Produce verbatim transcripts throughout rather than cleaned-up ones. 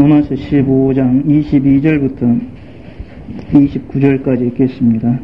로마서 십오 장 이십이 절부터 이십구 절까지 읽겠습니다.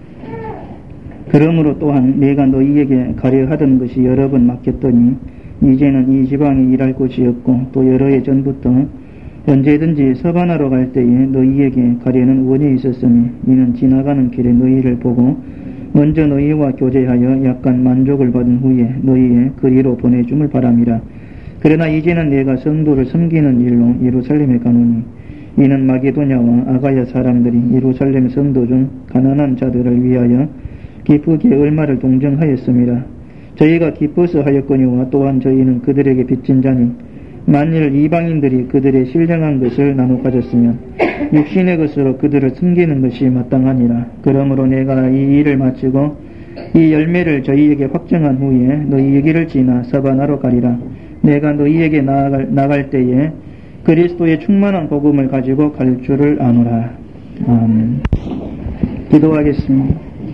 그러므로 또한 내가 너희에게 가려 하던 것이 여러 번 맡겼더니 이제는 이 지방에 일할 곳이 없고 또 여러 해 전부터 언제든지 서반하러 갈 때에 너희에게 가려는 원이 있었으니 이는 지나가는 길에 너희를 보고 먼저 너희와 교제하여 약간 만족을 받은 후에 너희의 그리로 보내줌을 바람이라. 그러나 이제는 내가 성도를 섬기는 일로 예루살렘에 가노니 이는 마게도냐와 아가야 사람들이 예루살렘 성도 중 가난한 자들을 위하여 기쁘게 얼마를 동정하였음이라. 저희가 기뻐서 하였거니와 또한 저희는 그들에게 빚진 자니 만일 이방인들이 그들의 신령한 것을 나눠 가졌으면 육신의 것으로 그들을 섬기는 것이 마땅하니라. 그러므로 내가 이 일을 마치고 이 열매를 저희에게 확정한 후에 너희 길을 지나 서반하러 가리라. 내가 너희에게 나아갈, 나갈 때에 그리스도의 충만한 복음을 가지고 갈 줄을 아노라. 아멘. 기도하겠습니다.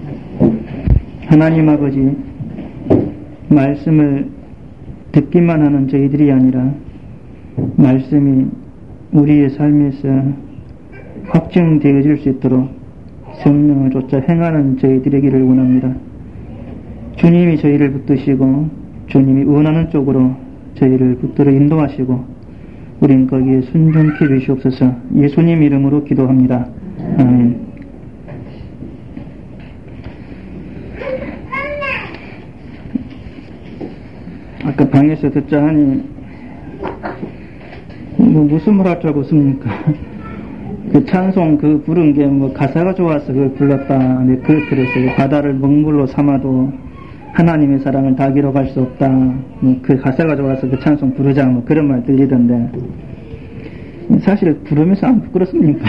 하나님 아버지, 말씀을 듣기만 하는 저희들이 아니라 말씀이 우리의 삶에서 확증되어질 수 있도록 성령을 쫓아 행하는 저희들이기를 원합니다. 주님이 저희를 붙드시고 주님이 원하는 쪽으로 저희를 붙들어 인도하시고 우린 거기에 순종케 해주시옵소서. 예수님 이름으로 기도합니다. 아멘. 아까 방에서 듣자 하니 뭐 무슨 말 할 줄 알고 웃습니까? 그 찬송 그 부른 게 뭐 가사가 좋아서 그걸 불렀다. 네, 그렇더랬어요. 바다를 먹물로 삼아도 하나님의 사랑을 다 기록할 수 없다. 뭐 그 가사가 좋아서 그 찬송 부르자. 뭐 그런 말 들리던데 사실 부르면서 안 부끄럽습니까?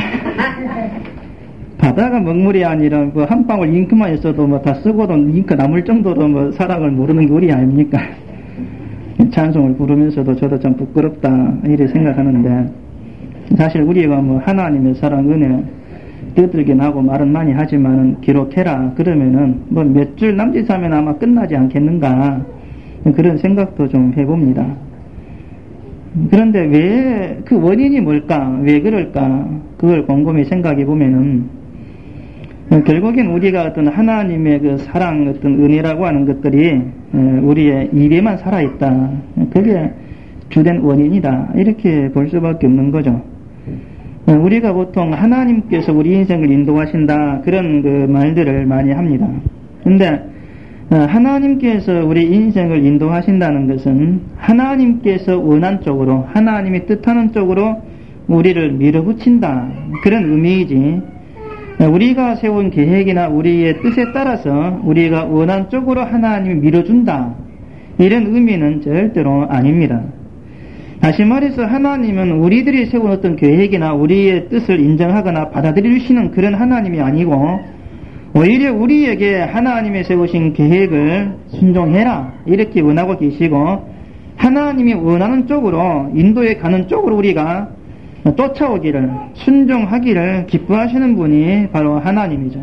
바다가 먹물이 아니라 뭐 한 방울 잉크만 있어도 뭐 다 쓰고도 잉크 남을 정도로 뭐 사랑을 모르는 게 우리 아닙니까? 찬송을 부르면서도 저도 참 부끄럽다 이렇게 생각하는데 사실 우리가 뭐 하나님의 사랑 은혜 떠들긴 하고 말은 많이 하지만은 기록해라 그러면은 뭐 몇 줄 남짓하면 아마 끝나지 않겠는가 그런 생각도 좀 해봅니다. 그런데 왜 그 원인이 뭘까? 왜 그럴까? 그걸 곰곰이 생각해 보면은 결국엔 우리가 어떤 하나님의 그 사랑, 어떤 은혜라고 하는 것들이 우리의 입에만 살아있다. 그게 주된 원인이다. 이렇게 볼 수밖에 없는 거죠. 우리가 보통 하나님께서 우리 인생을 인도하신다. 그런 그 말들을 많이 합니다. 근데 하나님께서 우리 인생을 인도하신다는 것은 하나님께서 원한 쪽으로, 하나님이 뜻하는 쪽으로 우리를 밀어붙인다. 그런 의미이지. 우리가 세운 계획이나 우리의 뜻에 따라서 우리가 원한 쪽으로 하나님이 밀어준다. 이런 의미는 절대로 아닙니다. 다시 말해서 하나님은 우리들이 세운 어떤 계획이나 우리의 뜻을 인정하거나 받아들이시는 그런 하나님이 아니고 오히려 우리에게 하나님이 세우신 계획을 순종해라 이렇게 원하고 계시고 하나님이 원하는 쪽으로 인도에 가는 쪽으로 우리가 쫓아오기를 순종하기를 기뻐하시는 분이 바로 하나님이죠.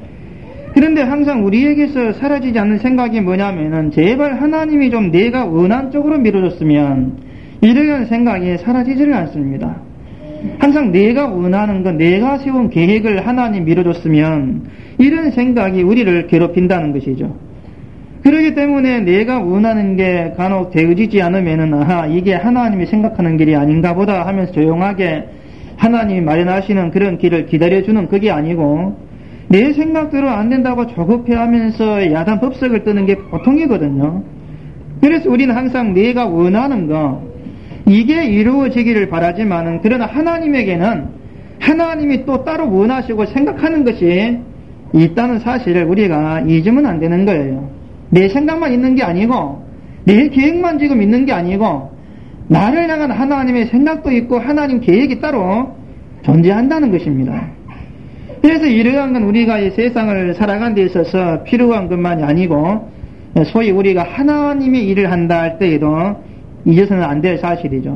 그런데 항상 우리에게서 사라지지 않는 생각이 뭐냐면은 제발 하나님이 좀 내가 원한 쪽으로 밀어줬으면 이런 생각이 사라지지를 않습니다. 항상 내가 원하는 것, 내가 세운 계획을 하나님 밀어줬으면 이런 생각이 우리를 괴롭힌다는 것이죠. 그렇기 때문에 내가 원하는 게 간혹 되어지지 않으면은 아하 이게 하나님이 생각하는 길이 아닌가 보다 하면서 조용하게 하나님이 마련하시는 그런 길을 기다려주는 그게 아니고 내 생각대로 안 된다고 조급해하면서 야단 법석을 뜨는 게 보통이거든요. 그래서 우리는 항상 내가 원하는 거 이게 이루어지기를 바라지만은 그러나 하나님에게는 하나님이 또 따로 원하시고 생각하는 것이 있다는 사실을 우리가 잊으면 안 되는 거예요. 내 생각만 있는 게 아니고 내 계획만 지금 있는 게 아니고 나를 향한 하나님의 생각도 있고 하나님 계획이 따로 존재한다는 것입니다. 그래서 이러한 건 우리가 이 세상을 살아가는 데 있어서 필요한 것만이 아니고 소위 우리가 하나님의 일을 한다 할 때에도 잊어서는 안 될 사실이죠.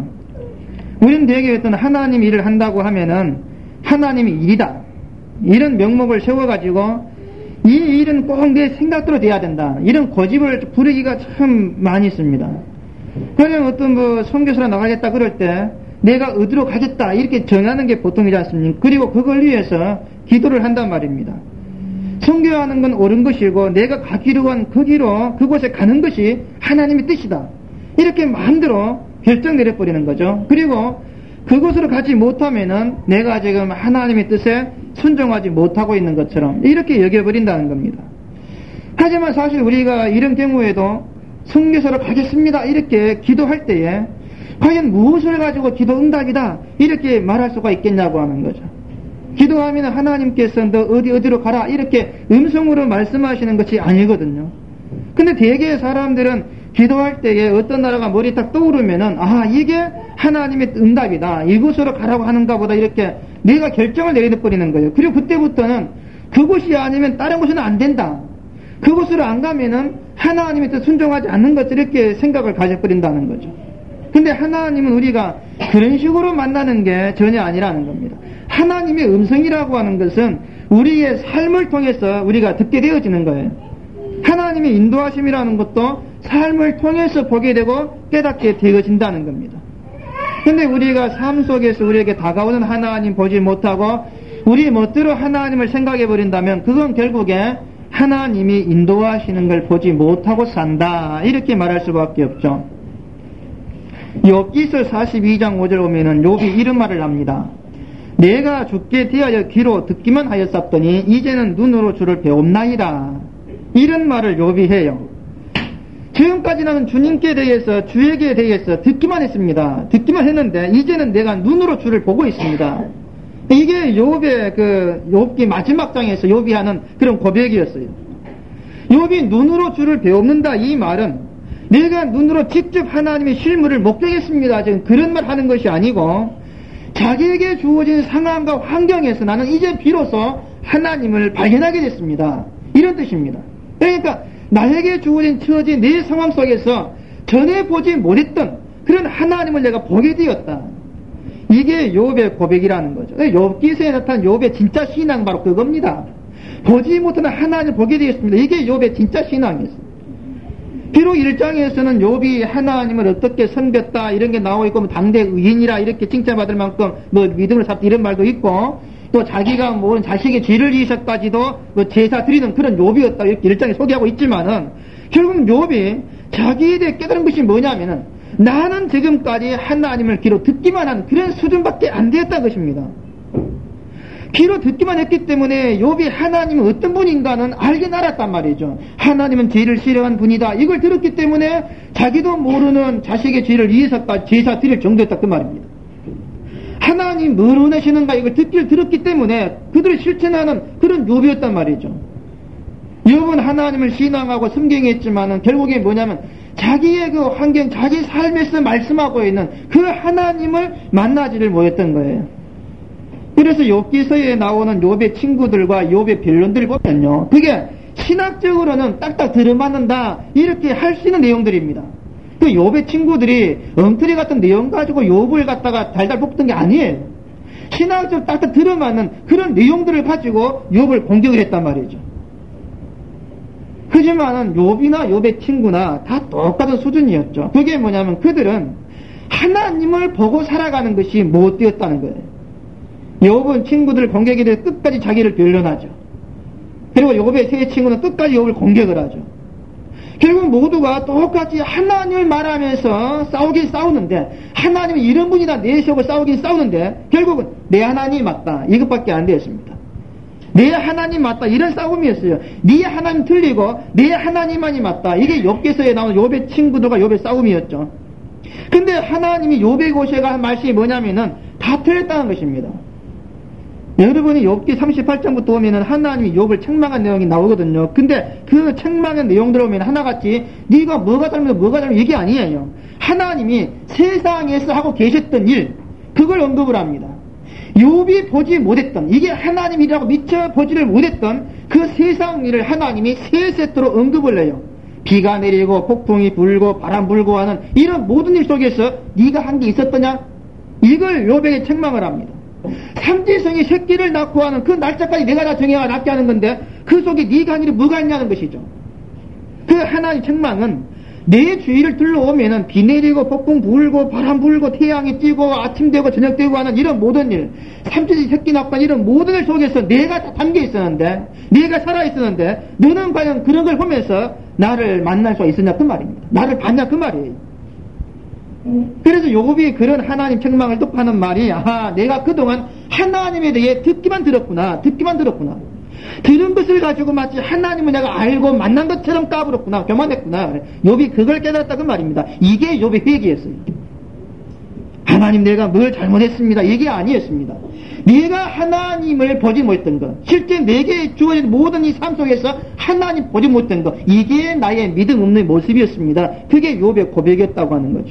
우리는 되게 어떤 하나님 일을 한다고 하면은 하나님의 일이다 이런 명목을 세워가지고 이 일은 꼭 내 생각대로 돼야 된다. 이런 고집을 부리기가 참 많이 있습니다. 그러면 어떤 뭐 선교사로 나가겠다 그럴 때 내가 어디로 가겠다 이렇게 정하는 게 보통이지 않습니까? 그리고 그걸 위해서 기도를 한단 말입니다. 선교하는 건 옳은 것이고 내가 가기로 한 거기로 그곳에 가는 것이 하나님의 뜻이다. 이렇게 마음대로 결정 내려버리는 거죠. 그리고 그곳으로 가지 못하면은 내가 지금 하나님의 뜻에 순종하지 못하고 있는 것처럼 이렇게 여겨버린다는 겁니다. 하지만 사실 우리가 이런 경우에도 선교사로 가겠습니다 이렇게 기도할 때에 과연 무엇을 가지고 기도 응답이다 이렇게 말할 수가 있겠냐고 하는 거죠. 기도하면 하나님께서 너 어디 어디로 가라 이렇게 음성으로 말씀하시는 것이 아니거든요. 근데 대개 사람들은 기도할 때에 어떤 나라가 머리 딱 떠오르면은 아 이게 하나님의 응답이다 이곳으로 가라고 하는가 보다 이렇게 내가 결정을 내려버리는 거예요. 그리고 그때부터는 그곳이 아니면 다른 곳은 안 된다. 그곳으로 안 가면은 하나님의 뜻 순종하지 않는 것 이렇게 생각을 가져버린다는 거죠. 근데 하나님은 우리가 그런 식으로 만나는 게 전혀 아니라는 겁니다. 하나님의 음성이라고 하는 것은 우리의 삶을 통해서 우리가 듣게 되어지는 거예요. 하나님의 인도하심이라는 것도 삶을 통해서 보게 되고 깨닫게 되어진다는 겁니다. 근데 우리가 삶 속에서 우리에게 다가오는 하나님 보지 못하고 우리 멋대로 하나님을 생각해 버린다면 그건 결국에 하나님이 인도하시는 걸 보지 못하고 산다 이렇게 말할 수밖에 없죠. 욥기서 사십이 장 오 절 보면은 욥이 이런 말을 합니다. 내가 주께 대하여 귀로 듣기만 하였었더니 이제는 눈으로 주를 배웠나이다. 이런 말을 욥이 해요. 지금까지는 주님께 대해서 주에게 대해서 듣기만 했습니다. 듣기만 했는데 이제는 내가 눈으로 주를 보고 있습니다. 이게 욥의 그 욥기 마지막 장에서 욥이 하는 그런 고백이었어요. 욥이 눈으로 주를 배웁는다 이 말은 내가 눈으로 직접 하나님의 실물을 목격했습니다. 지금 그런 말 하는 것이 아니고 자기에게 주어진 상황과 환경에서 나는 이제 비로소 하나님을 발견하게 됐습니다. 이런 뜻입니다. 그러니까 나에게 주어진 처지 내 상황 속에서 전에 보지 못했던 그런 하나님을 내가 보게 되었다. 이게 욥의 고백이라는 거죠. 욥기서에 나타난 욥의 진짜 신앙 바로 그겁니다. 보지 못하는 하나님을 보게 되었습니다. 이게 욥의 진짜 신앙이었어요. 비록 일 장에서는 욥이 하나님을 어떻게 섬겼다 이런 게 나오고 있고 뭐 당대 의인이라 이렇게 칭찬받을 만큼 뭐 믿음을 샀다 이런 말도 있고 또 자기가 뭐 자식의 죄를 지으셨까지도 뭐 제사 드리는 그런 욥이었다 이렇게 일 장에 소개하고 있지만은 결국 욥이 자기에 대해 깨달은 것이 뭐냐면은 나는 지금까지 하나님을 귀로 듣기만 한 그런 수준밖에 안 되었다는 것입니다. 귀로 듣기만 했기 때문에 욥이 하나님은 어떤 분인가는 알긴 알았단 말이죠. 하나님은 죄를 싫어하는 분이다. 이걸 들었기 때문에 자기도 모르는 자식의 죄를 위해서까지 제사 드릴 정도였다 그 말입니다. 하나님 뭘 원하시는가 이걸 듣기를 들었기 때문에 그들을 실천하는 그런 욥이었단 말이죠. 욥은 하나님을 신앙하고 섬경했지만은 결국에 뭐냐면 자기의 그 환경, 자기 삶에서 말씀하고 있는 그 하나님을 만나지를 못했던 거예요. 그래서 욥기서에 나오는 욥의 친구들과 욥의 변론들을 보면요, 그게 신학적으로는 딱딱 들어맞는다 이렇게 할 수 있는 내용들입니다. 그 욥의 친구들이 엉터리 같은 내용 가지고 욥을 갖다가 달달 볶던 게 아니에요. 신학적으로 딱딱 들어맞는 그런 내용들을 가지고 욥을 공격을 했단 말이죠. 하지만은 욥이나 욥의 친구나 다 똑같은 수준이었죠. 그게 뭐냐면 그들은 하나님을 보고 살아가는 것이 못 되었다는 거예요. 욥은 친구들 공격에 대해 끝까지 자기를 변론하죠. 그리고 욥의 세 친구는 끝까지 욥을 공격을 하죠. 결국 모두가 똑같이 하나님을 말하면서 싸우긴 싸우는데 하나님이 이런 분이다 내세우고 싸우긴 싸우는데 결국은 내 하나님이 맞다 이것밖에 안 되었습니다. 내 하나님 맞다 이런 싸움이었어요. 네 하나님 틀리고 내 하나님만이 맞다. 이게 욥기서에 나오는 욥의 친구들과 욥의 싸움이었죠. 근데 하나님이 욥의 고시가 한 말씀이 뭐냐면은 다 틀렸다는 것입니다. 여러분이 욥기 삼십팔 장부터 오면은 하나님이 욥을 책망한 내용이 나오거든요. 근데 그 책망한 내용들 오면 하나같이 네가 뭐가 잘못해 뭐가 잘못해 이게 아니에요. 하나님이 세상에서 하고 계셨던 일 그걸 언급을 합니다. 욥이 보지 못했던 이게 하나님이라고 미처 보지를 못했던 그 세상 일을 하나님이 세 세트로 언급을 해요. 비가 내리고 폭풍이 불고 바람 불고 하는 이런 모든 일 속에서 네가 한 게 있었더냐? 이걸 욥에게 책망을 합니다. 삼지성이 새끼를 낳고 하는 그 날짜까지 내가 다 정해가 낳게 하는 건데 그 속에 네가 한 일이 뭐가 있냐는 것이죠. 그 하나님 책망은 내 주위를 둘러오면은 비 내리고 폭풍 불고 바람 불고 태양이 찌고 아침 되고 저녁 되고 하는 이런 모든 일, 삼천지 새끼 낙관 이런 모든 일 속에서 내가 다 담겨 있었는데, 내가 살아 있었는데, 너는 과연 그런 걸 보면서 나를 만날 수가 있었냐 그 말입니다. 나를 봤냐 그 말이에요. 그래서 요곱이 그런 하나님 책망을 듣고 하는 말이, 아하, 내가 그동안 하나님에 대해 듣기만 들었구나, 듣기만 들었구나. 들은 것을 가지고 마치 하나님을 내가 알고 만난 것처럼 까불었구나, 교만했구나. 욥이 그걸 깨달았다 그 말입니다. 이게 욥의 회개였어요. 하나님 내가 뭘 잘못했습니다, 이게 아니었습니다. 내가 하나님을 보지 못했던 것, 실제 내게 주어진 모든 이 삶 속에서 하나님 보지 못했던 것, 이게 나의 믿음 없는 모습이었습니다. 그게 욥의 고백이었다고 하는 거죠.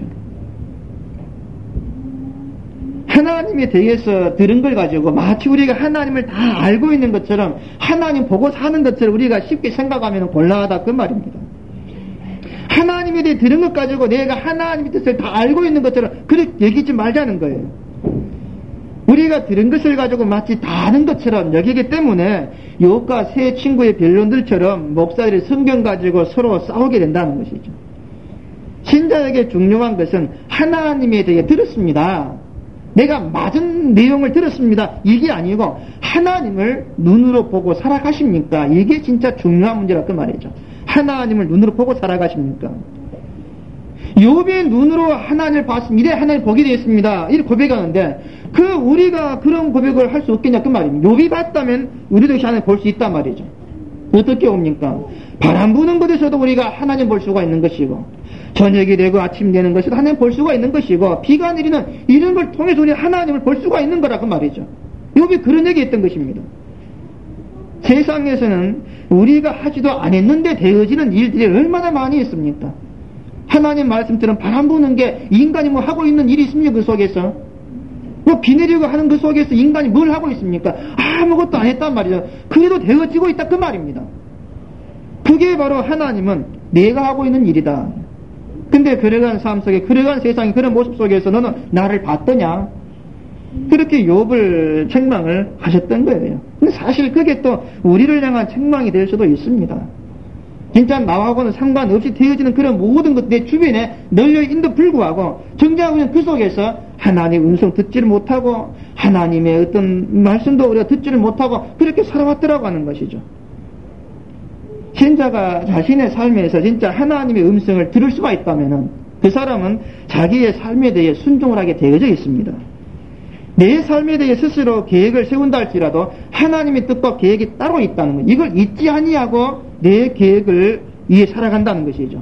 하나님에 대해서 들은 걸 가지고 마치 우리가 하나님을 다 알고 있는 것처럼, 하나님 보고 사는 것처럼 우리가 쉽게 생각하면 곤란하다 그 말입니다. 하나님에 대해 들은 것 가지고 내가 하나님의 뜻을 다 알고 있는 것처럼 그렇게 얘기하지 말자는 거예요. 우리가 들은 것을 가지고 마치 다 아는 것처럼 여기기 때문에 욥과 세 친구의 변론들처럼 목사들이 성경 가지고 서로 싸우게 된다는 것이죠. 신자에게 중요한 것은 하나님에 대해 들었습니다, 내가 맞은 내용을 들었습니다, 이게 아니고 하나님을 눈으로 보고 살아가십니까? 이게 진짜 중요한 문제라 그 말이죠. 하나님을 눈으로 보고 살아가십니까? 욥의 눈으로 하나님을 봤습니다, 이래 하나님 보게 되었습니다, 이렇게 고백하는데, 그 우리가 그런 고백을 할 수 없겠냐 그 말입니다. 욥이 봤다면 우리도 하나님 볼 수 있단 말이죠. 어떻게 옵니까? 바람 부는 곳에서도 우리가 하나님 볼 수가 있는 것이고, 저녁이 되고 아침 되는 것에도 하나님 볼 수가 있는 것이고, 비가 내리는 이런 걸 통해서 우리 하나님을 볼 수가 있는 거라 그 말이죠. 욥이 그런 얘기했던 것입니다. 세상에서는 우리가 하지도 않았는데 되어지는 일들이 얼마나 많이 있습니까? 하나님 말씀처럼 바람 부는 게 인간이 뭐 하고 있는 일이 있습니까? 그 속에서 뭐 비 내리고 하는 그 속에서 인간이 뭘 하고 있습니까? 아무것도 안 했단 말이죠. 그래도 되어지고 있다 그 말입니다. 그게 바로 하나님은 내가 하고 있는 일이다. 근데 그러한 삶 속에, 그러한 세상의 그런 모습 속에서 너는 나를 봤더냐? 그렇게 욥을 책망을 하셨던 거예요. 근데 사실 그게 또 우리를 향한 책망이 될 수도 있습니다. 진짜 나하고는 상관없이 되어지는 그런 모든 것 내 주변에 널려있는데 불구하고 정작 그냥 그 속에서 하나님의 음성 듣지를 못하고 하나님의 어떤 말씀도 우리가 듣지를 못하고 그렇게 살아왔더라고 하는 것이죠. 신자가 자신의 삶에서 진짜 하나님의 음성을 들을 수가 있다면은 그 사람은 자기의 삶에 대해 순종을 하게 되어져 있습니다. 내 삶에 대해 스스로 계획을 세운다 할지라도 하나님의 뜻과 계획이 따로 있다는 것, 이걸 잊지 아니하고 내 계획을 위해 살아간다는 것이죠.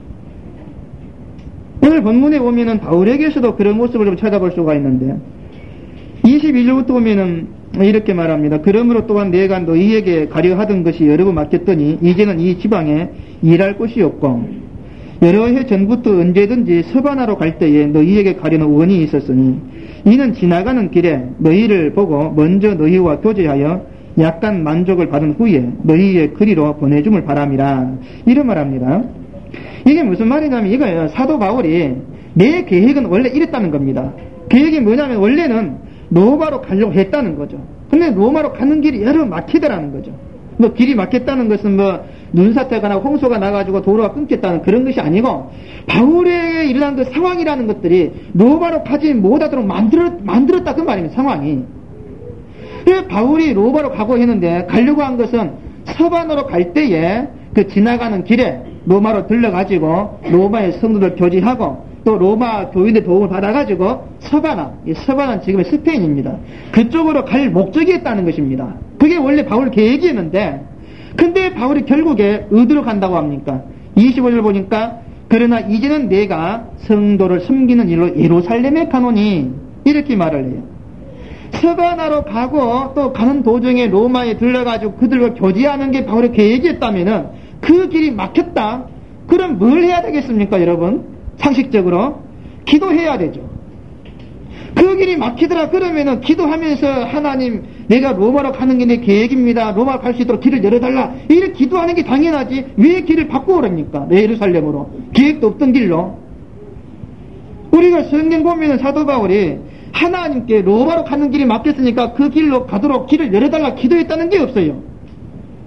오늘 본문에 보면은 바울에게서도 그런 모습을 좀 찾아볼 수가 있는데, 이십일 절부터 보면은 이렇게 말합니다. 그러므로 또한 내가 너희에게 가려 하던 것이 여러 번 맡겼더니 이제는 이 지방에 일할 곳이 없고 여러 해 전부터 언제든지 서바나로 갈 때에 너희에게 가려는 원이 있었으니 이는 지나가는 길에 너희를 보고 먼저 너희와 교제하여 약간 만족을 받은 후에 너희의 그리로 보내줌을 바람이라, 이런 말합니다. 이게 무슨 말이냐면 이거예요. 사도 바울이 내 계획은 원래 이랬다는 겁니다. 계획이 뭐냐면 원래는 로마로 가려고 했다는 거죠. 근데 로마로 가는 길이 여러 막히더라는 거죠. 뭐 길이 막혔다는 것은 뭐 눈사태가 나고 홍수가 나가지고 도로가 끊겼다는 그런 것이 아니고, 바울에게 일어난 그 상황이라는 것들이 로마로 가지 못하도록 만들었, 만들었다 그 말입니다. 상황이. 그래서 바울이 로마로 가고 했는데 가려고 한 것은 서반으로 갈 때에 그 지나가는 길에 로마로 들러가지고 로마의 성도들 교제하고 또 로마 교인의 도움을 받아가지고 서바나, 이 서바나는 지금의 스페인입니다. 그쪽으로 갈 목적이었다는 것입니다. 그게 원래 바울 계획이었는데, 근데 바울이 결국에 어디로 간다고 합니까? 이십오 절 보니까 그러나 이제는 내가 성도를 섬기는 일로 예루살렘에 가노니, 이렇게 말을 해요. 서바나로 가고 또 가는 도중에 로마에 들러가지고 그들과 교제하는 게 바울의 계획이었다면은 그 길이 막혔다. 그럼 뭘 해야 되겠습니까, 여러분? 상식적으로 기도해야 되죠. 그 길이 막히더라 그러면은 기도하면서 하나님, 내가 로마로 가는 게 내 계획입니다, 로마 갈 수 있도록 길을 열어달라, 이렇게 기도하는 게 당연하지. 왜 길을 바꾸오랍니까? 예루살렘으로 계획도 없던 길로. 우리가 성경 보면은 사도 바울이 하나님께 로마로 가는 길이 막혔으니까 그 길로 가도록 길을 열어달라 기도했다는 게 없어요.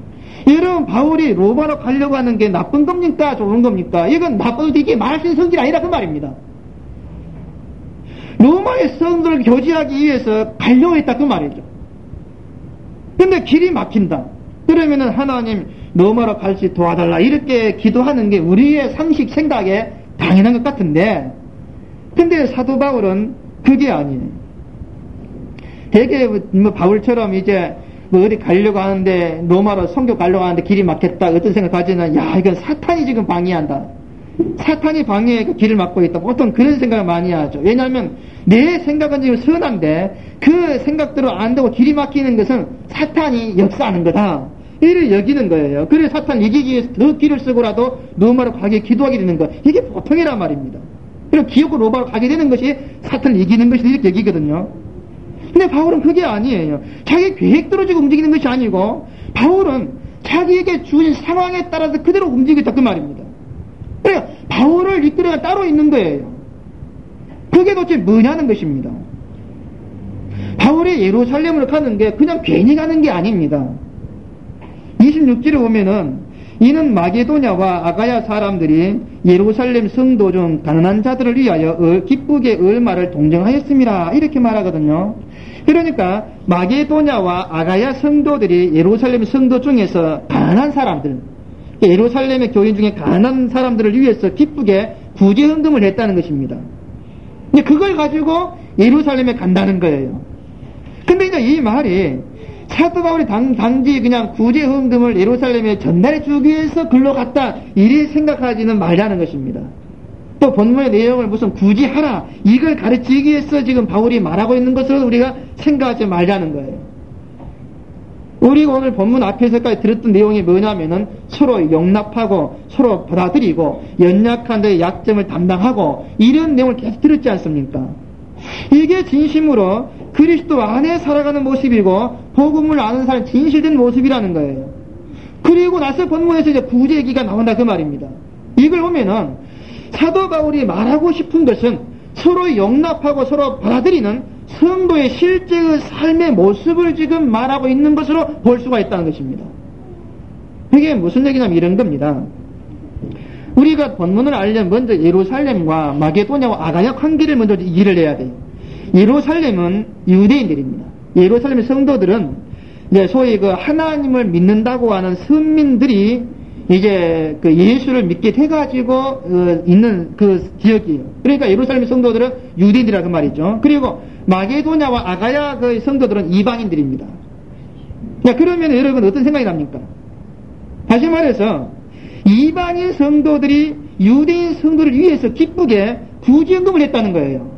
여러분, 바울이 로마로 가려고 하는 게 나쁜 겁니까? 좋은 겁니까? 이건 나쁜, 이게 말할 수 있는 성질이 아니라 그 말입니다. 로마의 성도를 교제하기 위해서 가려고 했다 그 말이죠. 근데 길이 막힌다. 그러면은 하나님 로마로 갈 수 도와달라 이렇게 기도하는 게 우리의 상식 생각에 당연한 것 같은데, 근데 사도 바울은 그게 아니에요. 되게 뭐 바울처럼 이제 뭐 어디 가려고 하는데 로마로 선교 가려고 하는데 길이 막혔다 어떤 생각 가지는, 야 이건 사탄이 지금 방해한다, 사탄이 방해해 길을 막고 있다, 보통 그런 생각을 많이 하죠. 왜냐하면 내 생각은 지금 선한데 그 생각대로 안 되고 길이 막히는 것은 사탄이 역사하는 거다, 이를 여기는 거예요. 그래서 사탄 이기기 위해서 더 길을 쓰고라도 로마로 가게 기도하게 되는 거, 이게 보통이란 말입니다. 그리고 기어코 로마로 가게 되는 것이 사탄을 이기는 것이 이렇게 여기거든요. 근데 바울은 그게 아니에요. 자기 계획대로 지금 움직이는 것이 아니고, 바울은 자기에게 주어진 상황에 따라서 그대로 움직이겠다 그 말입니다. 그러니까 바울을 이끌어가 따로 있는 거예요. 그게 도대체 뭐냐는 것입니다. 바울이 예루살렘으로 가는 게 그냥 괜히 가는 게 아닙니다. 이십육 절에 보면은 이는 마게도냐와 아가야 사람들이 예루살렘 성도 중 가난한 자들을 위하여 기쁘게 얼마를 동정하였음이라 이렇게 말하거든요. 그러니까 마게도냐와 아가야 성도들이 예루살렘 성도 중에서 가난한 사람들, 예루살렘의 교인 중에 가난한 사람들을 위해서 기쁘게 구제 헌금을 했다는 것입니다. 그걸 가지고 예루살렘에 간다는 거예요. 근데 이제 이 말이 사도 바울이 단, 단지 그냥 구제 헌금을 예루살렘에 전달해 주기 위해서 글로 갔다 이리 생각하지는 말라는 것입니다. 또 본문의 내용을 무슨 굳이 하라 이걸 가르치기 위해서 지금 바울이 말하고 있는 것을 우리가 생각하지 말자는 거예요. 우리가 오늘 본문 앞에서까지 들었던 내용이 뭐냐면은 서로 용납하고 서로 받아들이고 연약한 데의 약점을 담당하고 이런 내용을 계속 들었지 않습니까? 이게 진심으로 그리스도 안에 살아가는 모습이고 복음을 아는 사람의 진실된 모습이라는 거예요. 그리고 나서 본문에서 이제 구제 얘기가 나온다 그 말입니다. 이걸 보면은 사도 바울이 말하고 싶은 것은 서로 용납하고 서로 받아들이는 성도의 실제의 삶의 모습을 지금 말하고 있는 것으로 볼 수가 있다는 것입니다. 이게 무슨 얘기냐면 이런 겁니다. 우리가 본문을 알려면 먼저 예루살렘과 마게도냐와 아가야 관계를 먼저 이해를 해야 돼요. 예루살렘은 유대인들입니다. 예루살렘의 성도들은 이제 소위 그 하나님을 믿는다고 하는 선민들이 이제 그 예수를 믿게 돼가지고 어 있는 그 지역이에요. 그러니까 예루살렘 성도들은 유대인이라고 말이죠. 그리고 마게도냐와 아가야 그 성도들은 이방인들입니다. 자, 그러면 여러분 어떤 생각이 납니까? 다시 말해서 이방인 성도들이 유대인 성도를 위해서 기쁘게 구제헌금을 했다는 거예요.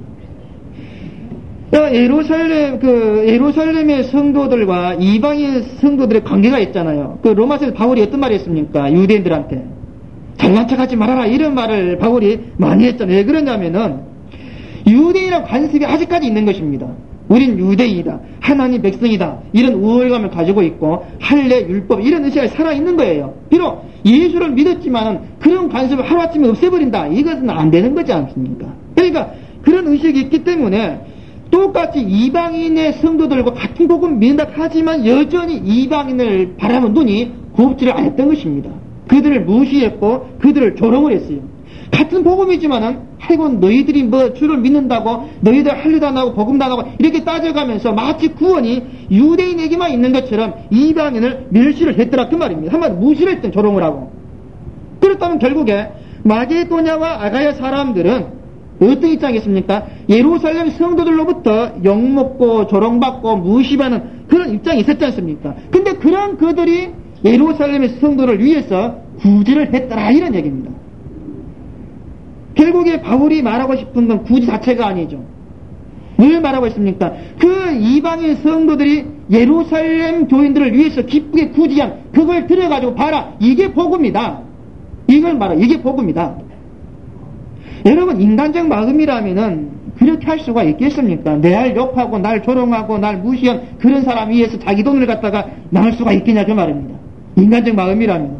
예루살렘, 그, 예루살렘의 성도들과 이방인 성도들의 관계가 있잖아요. 그 로마서에서 바울이 어떤 말을 했습니까? 유대인들한테. 잘난 척 하지 말아라. 이런 말을 바울이 많이 했잖아요. 왜 그러냐면은, 유대인이란 관습이 아직까지 있는 것입니다. 우린 유대인이다. 하나님 백성이다. 이런 우월감을 가지고 있고, 할례, 율법, 이런 의식이 살아있는 거예요. 비록 예수를 믿었지만은 그런 관습을 하루아침에 없애버린다. 이것은 안 되는 거지 않습니까? 그러니까 그런 의식이 있기 때문에 똑같이 이방인의 성도들과 같은 복음 믿는다 하지만 여전히 이방인을 바라본 눈이 곱지를 않았던 것입니다. 그들을 무시했고 그들을 조롱을 했어요. 같은 복음이지만은 아이고 너희들이 뭐 주를 믿는다고 너희들 할례도 안 하고 복음도 안 하고 이렇게 따져가면서 마치 구원이 유대인에게만 있는 것처럼 이방인을 멸시를 했더라 그 말입니다. 한마디 무시를 했던 조롱을 하고. 그렇다면 결국에 마게도냐와 아가야 사람들은 어떤 입장이겠습니까? 예루살렘 성도들로부터 욕먹고 조롱받고 무시받는 그런 입장이 있었지 않습니까? 근데 그런 그들이 예루살렘의 성도를 위해서 구제를 했더라 이런 얘기입니다. 결국에 바울이 말하고 싶은 건 구제 자체가 아니죠. 뭘 말하고 있습니까? 그 이방인 성도들이 예루살렘 교인들을 위해서 기쁘게 구제한 그걸 들어가지고 봐라 이게 복음이다. 이걸 말하 이게 복음이다. 여러분 인간적 마음이라면은 그렇게 할 수가 있겠습니까? 날 욕하고 날 조롱하고 날 무시한 그런 사람 위해서 자기 돈을 갖다가 나눌 수가 있겠냐 그 말입니다. 인간적 마음이라면.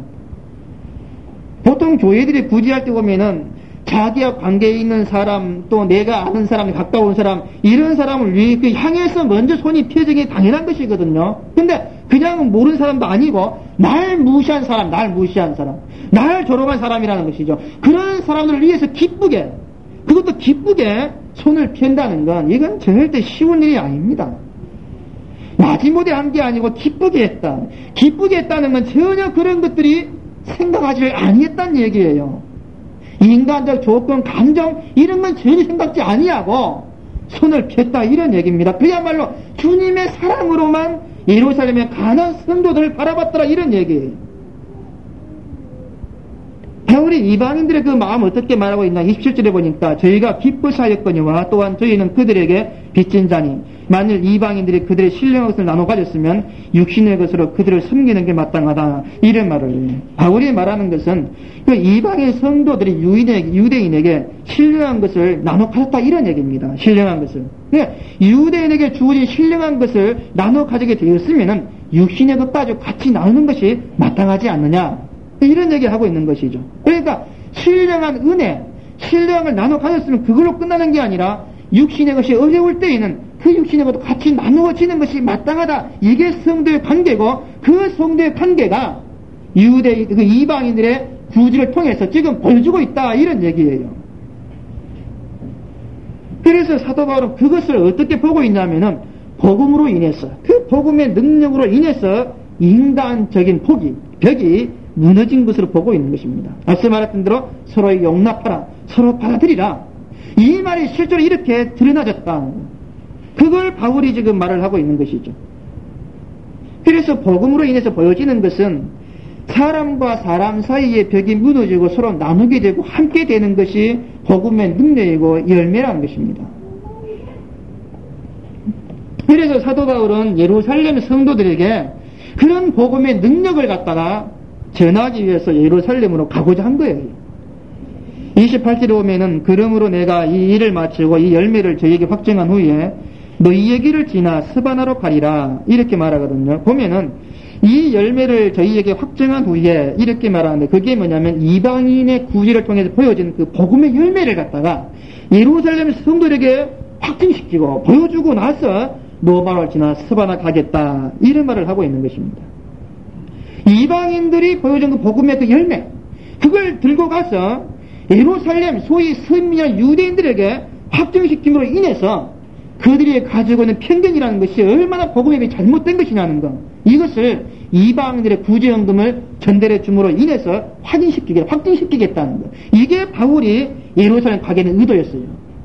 보통 교회들이 구제할 때 보면은 자기와 관계에 있는 사람 또 내가 아는 사람 가까운 사람 이런 사람을 위해 향해서 먼저 손이 펴지기 당연한 것이거든요. 근데 그냥 모르는 사람도 아니고 날 무시한 사람, 날 무시한 사람, 날 조롱한 사람이라는 것이죠. 그런 사람들을 위해서 기쁘게, 그것도 기쁘게 손을 편다는 건 이건 절대 쉬운 일이 아닙니다. 마지못해 한 게 아니고 기쁘게 했다. 기쁘게 했다는 건 전혀 그런 것들이 생각하지 아니했다는 얘기예요. 인간적 조건, 감정 이런 건 전혀 생각지 아니하고 손을 폈다 이런 얘기입니다. 그야말로 주님의 사랑으로만 예루살렘의 가난한 성도들을 바라봤더라 이런 얘기예요. 바울이 이방인들의 그 마음 어떻게 말하고 있나 이십칠 절에 보니까 저희가 기뻐서 하였거니와 또한 저희는 그들에게 빚진 자니 만일 이방인들이 그들의 신령한 것을 나눠 가졌으면 육신의 것으로 그들을 섬기는 게 마땅하다 이런 말을 해요. 바울이 말하는 것은 그 이방의 성도들이 유인에게, 유대인에게 신령한 것을 나눠 가졌다 이런 얘기입니다. 신령한 것을. 그러니까 유대인에게 주어진 신령한 것을 나눠 가지게 되었으면 육신의 것까지 같이 나누는 것이 마땅하지 않느냐 이런 얘기하고 있는 것이죠. 그러니까 신령한 은혜, 신령을 나눠 가졌으면 그걸로 끝나는 게 아니라 육신의 것이 어려울 때에는 그 육신의 것도 같이 나누어지는 것이 마땅하다. 이게 성도의 관계고 그 성도의 관계가 유대, 그 이방인들의 구주를 통해서 지금 보여주고 있다. 이런 얘기예요. 그래서 사도 바울은 그것을 어떻게 보고 있냐면은 복음으로 인해서, 그 복음의 능력으로 인해서 인간적인 포기, 벽이 무너진 것으로 보고 있는 것입니다. 앞서 말했던 대로 서로 용납하라, 서로 받아들이라. 이 말이 실제로 이렇게 드러나졌다. 그걸 바울이 지금 말을 하고 있는 것이죠. 그래서 복음으로 인해서 보여지는 것은 사람과 사람 사이의 벽이 무너지고 서로 나누게 되고 함께 되는 것이 복음의 능력이고 열매라는 것입니다. 그래서 사도 바울은 예루살렘 성도들에게 그런 복음의 능력을 갖다가 전하기 위해서 예루살렘으로 가고자 한 거예요. 이십팔 절에 보면은 그러므로 내가 이 일을 마치고 이 열매를 저에게 확정한 후에 너희에게를 지나 스바나로 가리라 이렇게 말하거든요. 보면은 이 열매를 저희에게 확정한 후에 이렇게 말하는데 그게 뭐냐면 이방인의 구제를 통해서 보여진 그 복음의 열매를 갖다가 예루살렘 성도들에게 확증시키고 보여주고 나서 노바를 지나 스바나 가겠다 이런 말을 하고 있는 것입니다. 이방인들이 보여준 그 복음의 그 열매 그걸 들고 가서 예루살렘 소위 선민이나 유대인들에게 확증시킴으로 인해서 그들이 가지고 있는 편견이라는 것이 얼마나 복음이 잘못된 것이냐는 것 이것을 이방인들의 구제연금을 전달해 줌으로 인해서 확인시키게 확증시키겠다는 것 이게 바울이 예루살렘 가게는 의도였어요.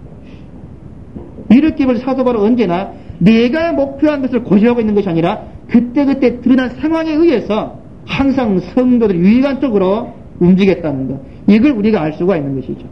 이렇게 볼 사도 바울은 언제나 내가 목표한 것을 고지하고 있는 것이 아니라 그때그때 드러난 상황에 의해서 항상 성도들이 유익한 쪽으로 움직였다는 것 이걸 우리가 알 수가 있는 것이죠.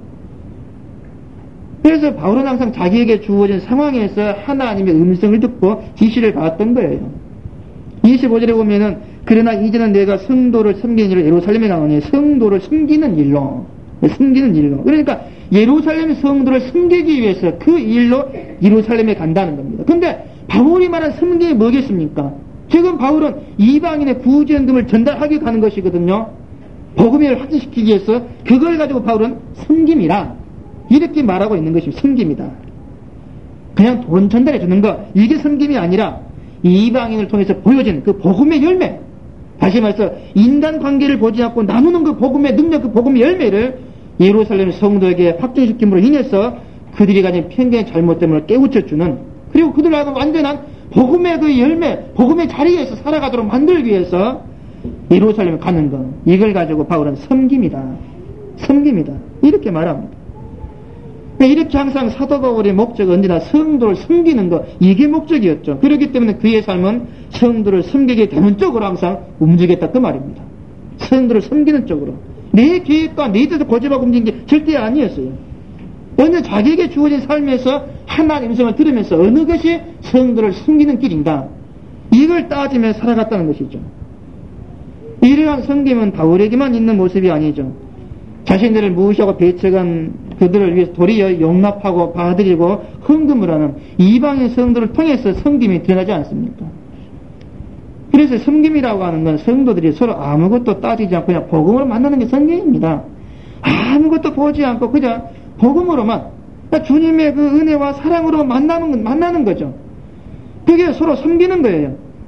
그래서 바울은 항상 자기에게 주어진 상황에서 하나님의 음성을 듣고 지시를 받았던 거예요. 이십오 절에 보면은 그러나 이제는 내가 성도를 섬기는 일로 예루살렘에 가오니 성도를 섬기는 일로 섬기는 일로 그러니까 예루살렘 성도를 섬기기 위해서 그 일로 예루살렘에 간다는 겁니다. 근데 바울이 말한 섬김이 뭐겠습니까? 지금 바울은 이방인의 구제연금을 전달하기 가는 것이거든요. 복음을 확증시키기 위해서 그걸 가지고 바울은 섬김이라 이렇게 말하고 있는 것이 섬김이다. 그냥 돈 전달해 주는 거 이게 섬김이 아니라 이방인을 통해서 보여진 그 복음의 열매 다시 말해서 인간관계를 보지 않고 나누는 그 복음의 능력 그 복음의 열매를 예루살렘 성도에게 확증시킴으로 인해서 그들이 가진 편견의 잘못됨을 깨우쳐주는 그리고 그들하고 완전한 복음의 그 열매 복음의 자리에서 살아가도록 만들기 위해서 예루살렘에 가는 것 이걸 가지고 바울은 섬김이다. 섬김이다. 이렇게 말합니다. 이렇게 항상 사도 바울의 목적은 언제나 성도를 섬기는 것 이게 목적이었죠. 그렇기 때문에 그의 삶은 성도를 섬기게 되는 쪽으로 항상 움직였다 그 말입니다. 성도를 섬기는 쪽으로 내 계획과 내 뜻을 고집하고 움직인 게 절대 아니었어요. 언제 자기에게 주어진 삶에서 하나님의 음성을 들으면서 어느 것이 성도를 섬기는 길인가 이걸 따지며 살아갔다는 것이죠. 이러한 섬김은 바울에게만 있는 모습이 아니죠. 자신들을 무시하고 배척한 그들을 위해서 도리어 용납하고 받아들이고 헌금을 하는 이방인 성도를 통해서 섬김이 드러나지 않습니까? 그래서 섬김이라고 하는 건 성도들이 서로 아무것도 따지지 않고 그냥 복음으로 만나는 게 섬김입니다. 아무것도 보지 않고 그냥 복음으로만 그러니까 주님의 그 은혜와 사랑으로 만나는, 만나는 거죠. 그게 서로 섬기는 거예요.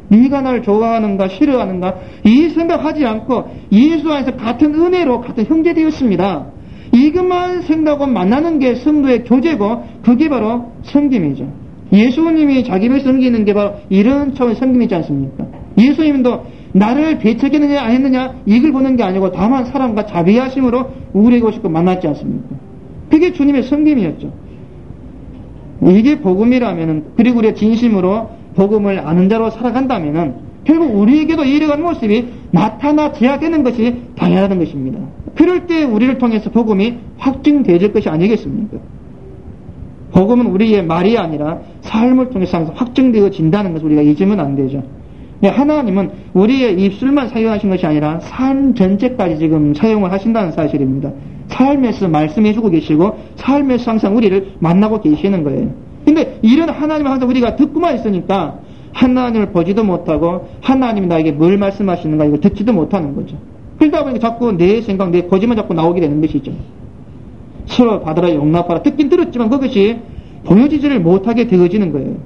네가 나를 좋아하는가 싫어하는가 이 생각하지 않고 예수 안에서 같은 은혜로 같은 형제되었습니다. 이것만 생각하고 만나는 게 성도의 교제고 그게 바로 섬김이죠. 예수님이 자기를 섬기는 게 바로 이런 차원의 섬김이지 않습니까? 예수님도 나를 배척했느냐 안 했느냐 이걸 보는 게 아니고 다만 사람과 자비하심으로 우리에게 오시고 만났지 않습니까? 그게 주님의 섬김이었죠. 이게 복음이라면은, 그리고 우리가 진심으로 복음을 아는 자로 살아간다면은 결국 우리에게도 이러한 모습이 나타나져야 되는 것이 당연하다는 것입니다. 그럴 때 우리를 통해서 복음이 확증되어질 것이 아니겠습니까? 복음은 우리의 말이 아니라 삶을 통해서 항상 확증되어진다는 것을 우리가 잊으면 안 되죠. 하나님은 우리의 입술만 사용하신 것이 아니라 삶 전체까지 지금 사용을 하신다는 사실입니다. 삶에서 말씀해주고 계시고 삶에서 항상 우리를 만나고 계시는 거예요. 근데 이런 하나님을 항상 우리가 듣고만 있으니까 하나님을 보지도 못하고 하나님이 나에게 뭘 말씀하시는가 이걸 듣지도 못하는 거죠. 그러다 보니까 자꾸 내 생각, 내 고집만 자꾸 나오게 되는 것이죠. 서로 받아라 용납하라 듣긴 들었지만 그것이 보여지지를 못하게 되어지는 거예요.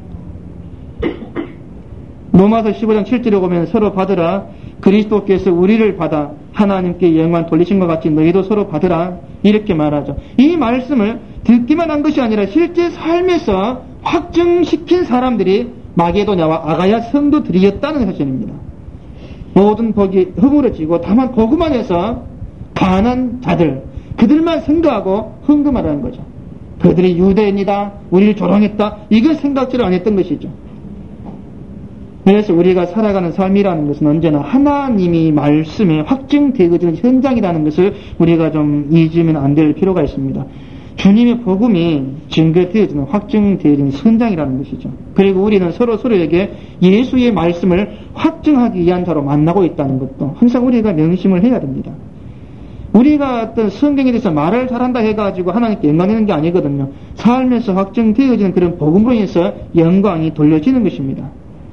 로마서 십오 장 칠 절에 보면 서로 받으라 그리스도께서 우리를 받아 하나님께 영광 돌리신 것 같이 너희도 서로 받으라 이렇게 말하죠. 이 말씀을 듣기만 한 것이 아니라 실제 삶에서 확증시킨 사람들이 마게도냐와 아가야 성도들이었다는 사실입니다. 모든 복이 허물어지고 다만 복음 안에서 가난한 자들 그들만 생각하고 흥금하라는 거죠. 그들이 유대인이다 우리를 조롱했다 이걸 생각지를 안 했던 것이죠. 그래서 우리가 살아가는 삶이라는 것은 언제나 하나님이 말씀에 확증되어지는 현장이라는 것을 우리가 좀 잊으면 안 될 필요가 있습니다. 주님의 복음이 증거되어지는 확증되어지는 현장이라는 것이죠. 그리고 우리는 서로 서로에게 예수의 말씀을 확증하기 위한 자로 만나고 있다는 것도 항상 우리가 명심을 해야 됩니다. 우리가 어떤 성경에 대해서 말을 잘한다 해가지고 하나님께 영광되는 게 아니거든요. 삶에서 확증되어지는 그런 복음으로 인해서 영광이 돌려지는 것입니다.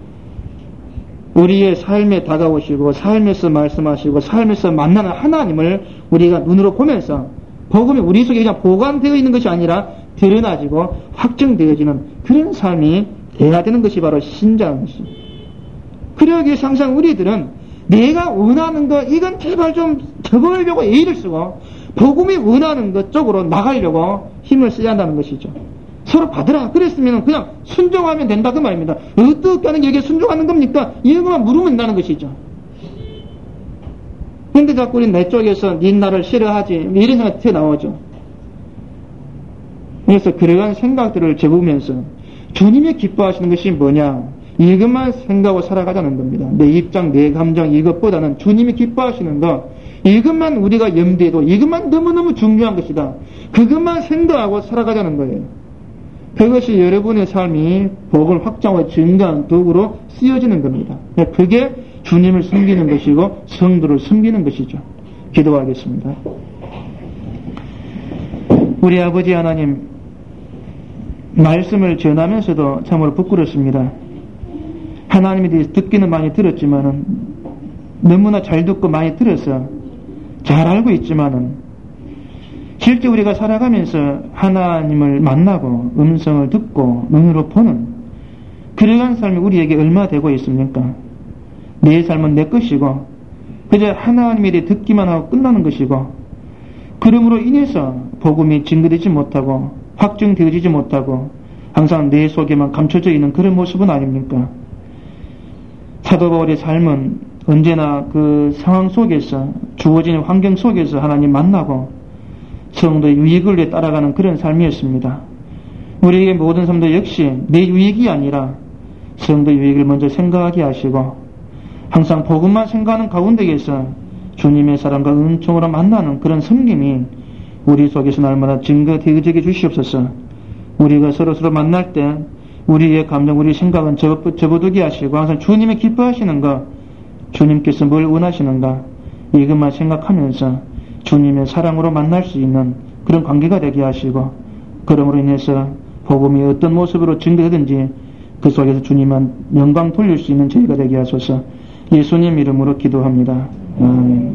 우리의 삶에 다가오시고 삶에서 말씀하시고 삶에서 만나는 하나님을 우리가 눈으로 보면서 복음이 우리 속에 그냥 보관되어 있는 것이 아니라 드러나지고 확증되어지는 그런 삶이 돼야 되는 것이 바로 신자인 것입니다. 그러기 위해서 항상 우리들은 내가 원하는 것 이건 제발 좀 적으려고 애를 쓰고 복음이 원하는 것 쪽으로 나가려고 힘을 써야 한다는 것이죠. 서로 받으라 그랬으면 그냥 순종하면 된다 그 말입니다. 어떻게 하는 게 여기에 순종하는 겁니까? 이것만 물으면 된다는 것이죠. 근데 자꾸 우리 내 쪽에서 네 나를 싫어하지 이런 생각이 튀어나오죠. 그래서 그러한 생각들을 접으면서 주님이 기뻐하시는 것이 뭐냐 이것만 생각하고 살아가자는 겁니다. 내 입장 내 감정 이것보다는 주님이 기뻐하시는 것 이것만 우리가 염두에도 이것만 너무너무 중요한 것이다. 그것만 생각하고 살아가자는 거예요. 그것이 여러분의 삶이 복을 확장하고 증가한 도구로 쓰여지는 겁니다. 그게 주님을 섬기는 것이고 성도를 섬기는 것이죠. 기도하겠습니다. 우리 아버지 하나님 말씀을 전하면서도 참으로 부끄럽습니다. 하나님에 대해서 듣기는 많이 들었지만은 너무나 잘 듣고 많이 들어서 잘 알고 있지만은 실제 우리가 살아가면서 하나님을 만나고 음성을 듣고 눈으로 보는 그러한 삶이 우리에게 얼마 되고 있습니까? 내 삶은 내 것이고 그저 하나님에 대해 듣기만 하고 끝나는 것이고 그러므로 인해서 복음이 증거되지 못하고 확증되어지지 못하고 항상 내 속에만 감춰져 있는 그런 모습은 아닙니까? 사도 바울의 삶은 언제나 그 상황 속에서 주어진 환경 속에서 하나님 만나고 성도의 유익을 위해 따라가는 그런 삶이었습니다. 우리에게 모든 삶도 역시 내 유익이 아니라 성도의 유익을 먼저 생각하게 하시고 항상 복음만 생각하는 가운데에서 주님의 사랑과 은총으로 만나는 그런 섬김이 우리 속에서 날마다 증거되어지게 주시옵소서. 우리가 서로서로 만날 때 우리의 감정, 우리의 생각은 접어두게 하시고 항상 주님이 기뻐하시는 것, 주님께서 뭘 원하시는가 이것만 생각하면서 주님의 사랑으로 만날 수 있는 그런 관계가 되게 하시고 그러므로 인해서 복음이 어떤 모습으로 증거되든지 그 속에서 주님만 영광 돌릴 수 있는 저희가 되게 하소서. 예수님 이름으로 기도합니다. 아멘.